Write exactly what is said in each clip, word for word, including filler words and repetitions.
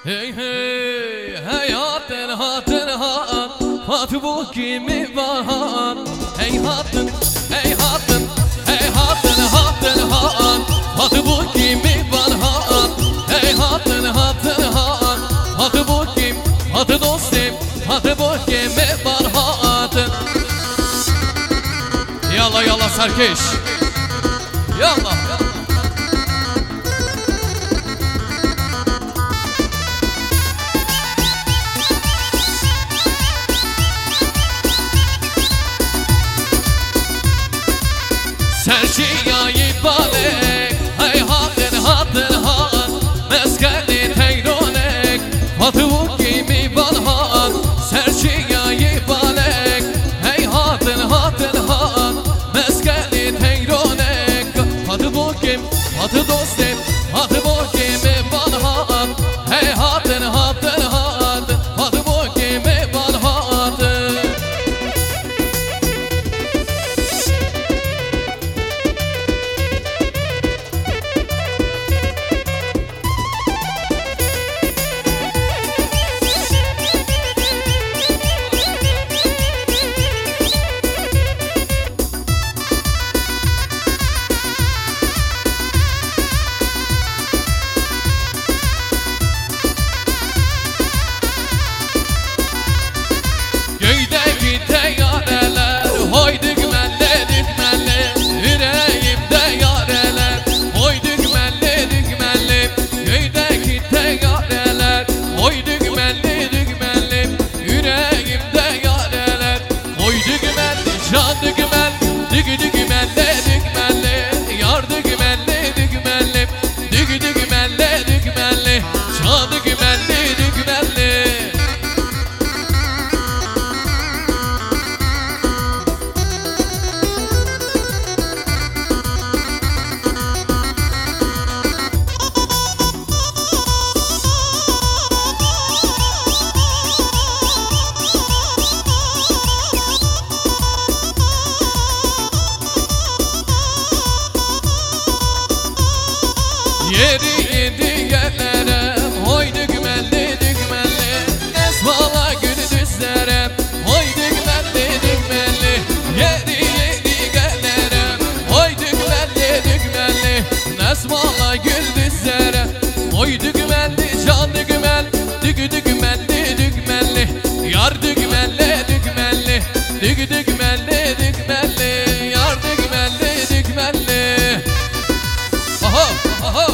Hey hey hayatın hatın hat hat bu kimi var. Hey hatın hey hatın hey hatın hatın hat hat bu kimi var hat. Hey hatın hatın hat hat bu kim hat dostum hat bu kimi var hat. Yalla yalla Serkeş yalla. Serçiyayı balek, hey hatın hatın hat, meskeni teyronek, hatı bu kimi balhat. Serçiyayı balek, hey hatın hatın hat, meskeni teyronek, hatı bu kim, hatı dostum, hatı bu kimi balhat. Hey hatın hatın hat, hatı bu kimi balhat. Göydeki teyyareler, hoy dükmenli dükmenli, yüreğimde yareler, hoy dükmenli dükmenli. Göydeki teyyareler, hoy dükmenli dükmenli, yüreğimde yareler, hoy dükmenli, can dükmenli, dük dükmenli dükmenli, yar dükmenli dükmenli, dük dükmenli dükmenli, can dükmenli dükmenli. Yeri yedi yerlere, hoy dükmenli dükmenli, esmala gündüzlere, hoy dükmenli dükmenli. Yeri yedi yerlere, hoy dükmenli dükmenli, esmala gündüzlere, hoy dükmenli can dükmenli, dük dükmenli dükmenli, yar dükmenli dükmenli, dük dükmenli dükmenli, yar dükmenli dükmenli. Aha aha.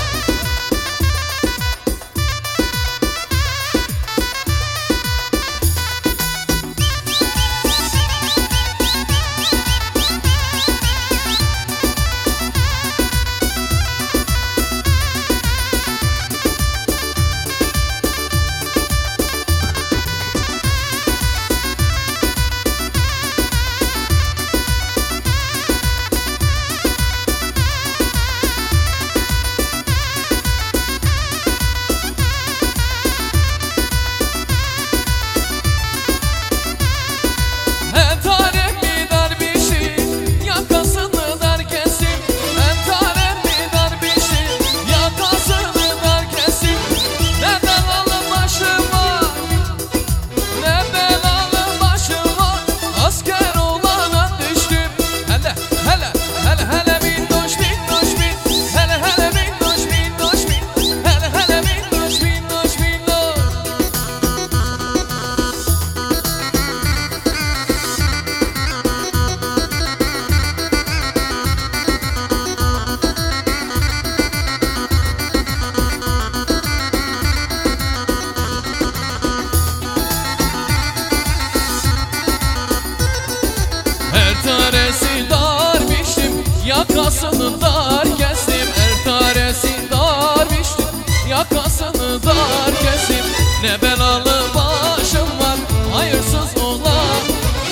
Taresi dar biçtim, yakasını dar kestim. Er taresi dar biçtim, yakasını dar kestim. Ne belalı başım var, hayırsız oğlan.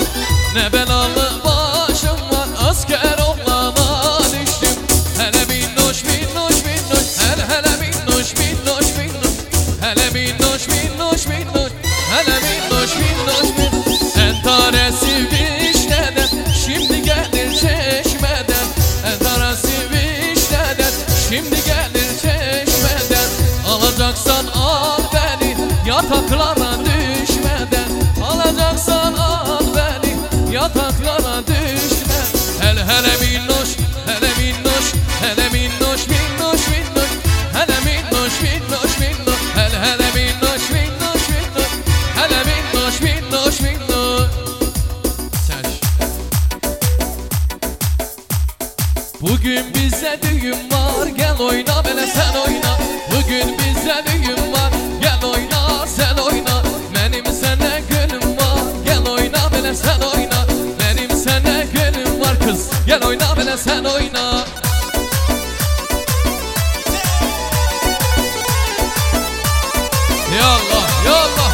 Ne belalı başım var, asker oğlana düştüm. Hele minnoş minnoş minnoş, hele hele minnoş minnoş minnoş, hele minnoş minnoş minnoş, hele minnoş minnoş minnoş. En taresi vişneden, şimdi gelir çeşmeden. En taresi vişneden, şimdi gelir çeşmeden. Alacaksan al. yataklara düşmeden alacaksan al beni, yataklara düşme. Hele hele minnoş, hele minnoş, hele minnoş, minnoş, minnoş, hele minnoş, minnoş, minnoş, hele hele minnoş, minnoş, minnoş, hele minnoş, minnoş, minnoş. Sen bugün bize düğün var, gel oyna bele sen oyna. Bugün bize düğün var, gel oyna sen oyna. Benim sene gönlüm var, gel oyna bele sen oyna. Benim sene gönlüm var kız, gel oyna bele sen oyna. Ya Allah, ya Allah.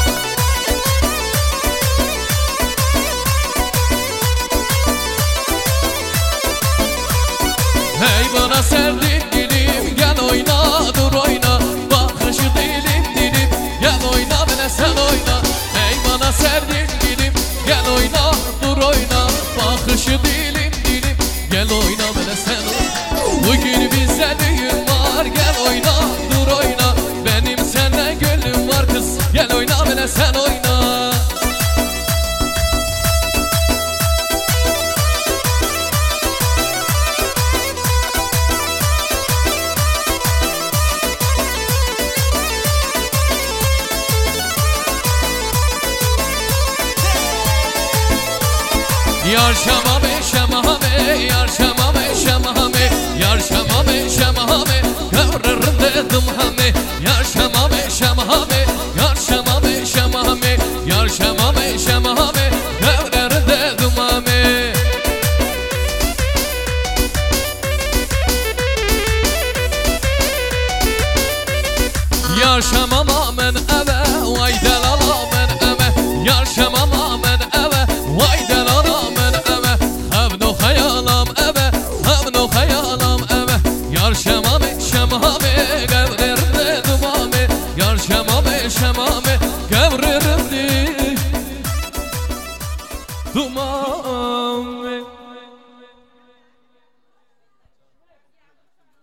Hey bana serdin dilim, gel oyna dur oyna. Bakışı dilim dilim, gel oyna bile sen oyna. Hey bana serdin dilim, gel oyna dur oyna. Bakışı dilim dilim, gel oyna bile sen oyna. Bugün bize düğün var, gel oyna dur oyna. Benim seninle gönlüm var kız, gel oyna bile sen oyna. Yar şamame şamame, yar şamame şamame, yar şamame şamame, kıvrırım dedim hame. Yar şamame şamame, yar şamame şamame, yar şamame şamame, kıvrırım dedim hame. Yar şamama men eve, vay delala men eve. Yar şamama men eve, vay delala. Şamame şamame gavrerimde dumame, yar şamame şamame gavrerimde dumame.